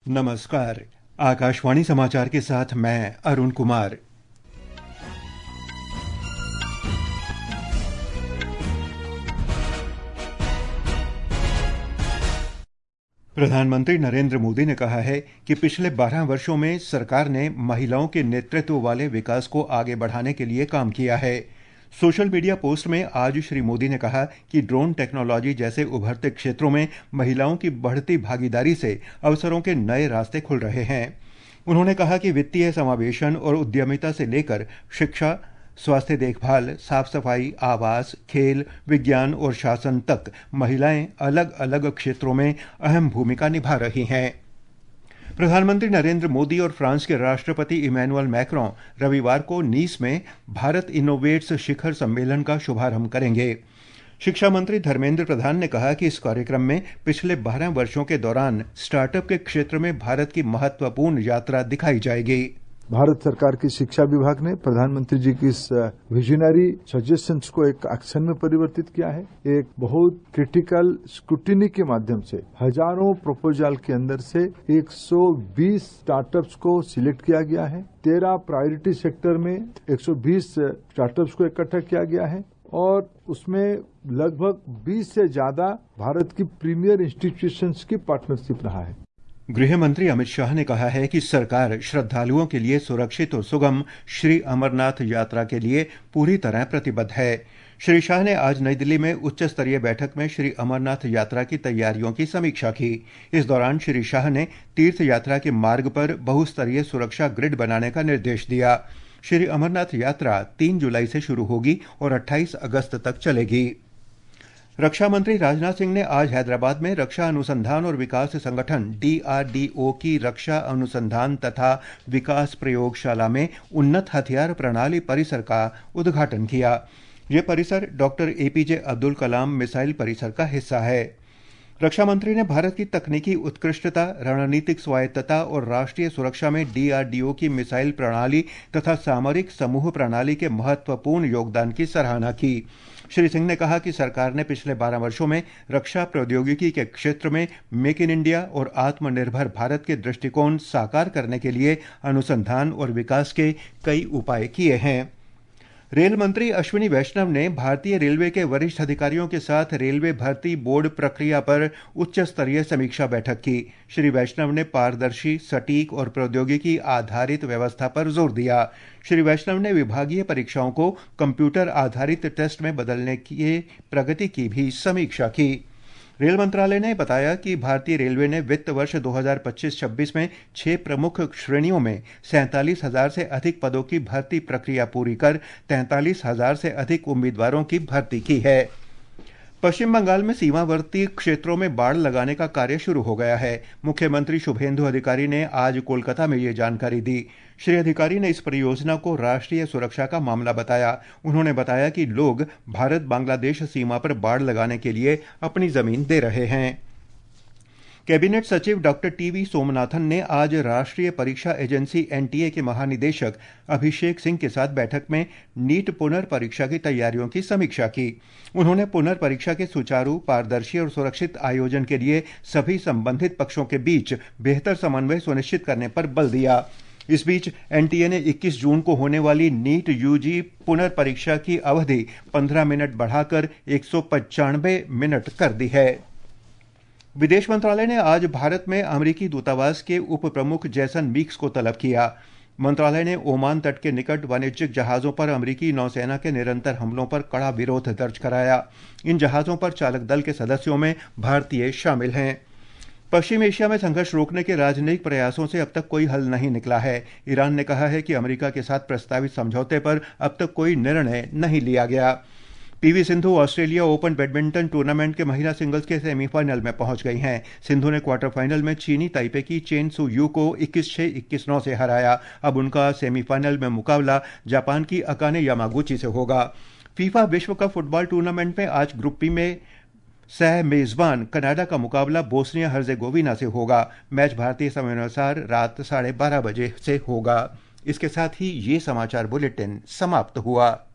नमस्कार। आकाशवाणी समाचार के साथ मैं अरुण कुमार। प्रधानमंत्री नरेंद्र मोदी ने कहा है कि पिछले 12 वर्षों में सरकार ने महिलाओं के नेतृत्व वाले विकास को आगे बढ़ाने के लिए काम किया है। सोशल मीडिया पोस्ट में आज श्री मोदी ने कहा कि ड्रोन टेक्नोलॉजी जैसे उभरते क्षेत्रों में महिलाओं की बढ़ती भागीदारी से अवसरों के नए रास्ते खुल रहे हैं। उन्होंने कहा कि वित्तीय समावेशन और उद्यमिता से लेकर शिक्षा, स्वास्थ्य देखभाल, साफ सफाई, आवास, खेल, विज्ञान और शासन तक महिलाएं अलग अलग क्षेत्रों में अहम भूमिका निभा रही हैं। प्रधानमंत्री नरेंद्र मोदी और फ्रांस के राष्ट्रपति इमैनुअल मैक्रों रविवार को नीस में भारत इनोवेट्स शिखर सम्मेलन का शुभारंभ करेंगे। शिक्षा मंत्री धर्मेंद्र प्रधान ने कहा कि इस कार्यक्रम में पिछले 12 वर्षों के दौरान स्टार्टअप के क्षेत्र में भारत की महत्वपूर्ण यात्रा दिखाई जाएगी। भारत सरकार की शिक्षा विभाग ने प्रधानमंत्री जी की इस विजनरी सजेशंस को एक एक्शन में परिवर्तित किया है। एक बहुत क्रिटिकल स्क्रूटिनी के माध्यम से हजारों प्रपोजल के अंदर से 120 स्टार्टअप्स को सिलेक्ट किया गया है। 13 प्रायोरिटी सेक्टर में 120 स्टार्टअप्स को इकट्ठा किया गया है और उसमें लगभग 20 से ज्यादा भारत की प्रीमियर इंस्टीट्यूशंस की पार्टनरशिप रहा है। गृह मंत्री अमित शाह ने कहा है कि सरकार श्रद्धालुओं के लिए सुरक्षित और सुगम श्री अमरनाथ यात्रा के लिए पूरी तरह प्रतिबद्ध है। श्री शाह ने आज नई दिल्ली में उच्च स्तरीय बैठक में श्री अमरनाथ यात्रा की तैयारियों की समीक्षा की। इस दौरान श्री शाह ने तीर्थ यात्रा के मार्ग पर बहुस्तरीय सुरक्षा ग्रिड बनाने का निर्देश दिया। श्री अमरनाथ यात्रा 3 जुलाई से शुरू होगी और 28 अगस्त तक चलेगी। रक्षा मंत्री राजनाथ सिंह ने आज हैदराबाद में रक्षा अनुसंधान और विकास संगठन DRDO की रक्षा अनुसंधान तथा विकास प्रयोगशाला में उन्नत हथियार प्रणाली परिसर का उद्घाटन किया। यह परिसर doctor APJ Abdul Kalam missile परिसर का हिस्सा है। रक्षा मंत्री ने भारत की तकनीकी उत्कृष्टता, रणनीतिक स्वायत्तता और राष्ट्रीय सुरक्षा में DRDO की मिसाइल प्रणाली तथा सामरिक समूह प्रणाली के महत्वपूर्ण योगदान की सराहना की। श्री सिंह ने कहा कि सरकार ने पिछले 12 वर्षों में रक्षा प्रौद्योगिकी के क्षेत्र में मेक इन इंडिया और आत्मनिर्भर भारत के दृष्टिकोण साकार करने के लिए अनुसंधान और विकास के कई उपाय किए हैं। रेल मंत्री अश्विनी वैष्णव ने भारतीय रेलवे के वरिष्ठ अधिकारियों के साथ रेलवे भर्ती बोर्ड प्रक्रिया पर उच्च स्तरीय समीक्षा बैठक की। श्री वैष्णव ने पारदर्शी, सटीक और प्रौद्योगिकी आधारित व्यवस्था पर जोर दिया। श्री वैष्णव ने विभागीय परीक्षाओं को कंप्यूटर आधारित टेस्ट में बदलने की प्रगति की भी समीक्षा की। रेल मंत्रालय ने बताया कि भारतीय रेलवे ने वित्त वर्ष 2025-26 में 6 प्रमुख श्रेणियों में 47,000 से अधिक पदों की भर्ती प्रक्रिया पूरी कर 43,000 से अधिक उम्मीदवारों की भर्ती की है। पश्चिम बंगाल में सीमावर्ती क्षेत्रों में बाड़ लगाने का कार्य शुरू हो गया है। मुख्यमंत्री शुभेंदु अधिकारी ने आज कोलकाता में ये जानकारी दी। श्री अधिकारी ने इस परियोजना को राष्ट्रीय सुरक्षा का मामला बताया। उन्होंने बताया कि लोग भारत बांग्लादेश सीमा पर बाड़ लगाने के लिए अपनी जमीन दे रहे हैं। कैबिनेट सचिव डॉक्टर टीवी सोमनाथन ने आज राष्ट्रीय परीक्षा एजेंसी NTA के महानिदेशक अभिषेक सिंह के साथ बैठक में नीट पुनर्परीक्षा की तैयारियों की समीक्षा की। उन्होंने पुनर्परीक्षा के सुचारू, पारदर्शी और सुरक्षित आयोजन के लिए सभी संबंधित पक्षों के बीच बेहतर समन्वय सुनिश्चित करने पर बल दिया। इस बीच NTA ने 21 जून को होने वाली नीट UG पुनर्परीक्षा की अवधि 15 मिनट बढ़ाकर 195 मिनट कर दी है। विदेश मंत्रालय ने आज भारत में अमेरिकी दूतावास के उप प्रमुख जैसन मीक्स को तलब किया। मंत्रालय ने ओमान तट के निकट वाणिज्यिक जहाजों पर अमेरिकी नौसेना के निरंतर हमलों पर कड़ा विरोध दर्ज कराया। इन जहाजों पर चालक दल के सदस्यों में भारतीय शामिल हैं। पश्चिम एशिया में संघर्ष रोकने के राजनयिक प्रयासों से अब तक कोई हल नहीं निकला है। ईरान ने कहा है कि अमेरिका के साथ प्रस्तावित समझौते पर अब तक कोई निर्णय नहीं लिया गया। PV Sindhu Australia Open badminton tournament के महिला सिंगल्स के सेमीफाइनल में पहुंच गई हैं। सिंधु ने क्वार्टर फाइनल में चीनी ताइपे की चेन सू यू को 21-6, 21-9 से हराया। अब उनका सेमीफाइनल में मुकाबला जापान की अकाने यामागुची से होगा। फीफा विश्व कप फुटबॉल टूर्नामेंट में आज ग्रुप बी में सह मेजबान कनाडा का मुकाबला बोस्निया हर्जेगोविना से होगा। मैच भारतीय समयानुसार रात 12:30 बजे से होगा। इसके साथ ही ये समाचार बुलेटिन समाप्त हुआ।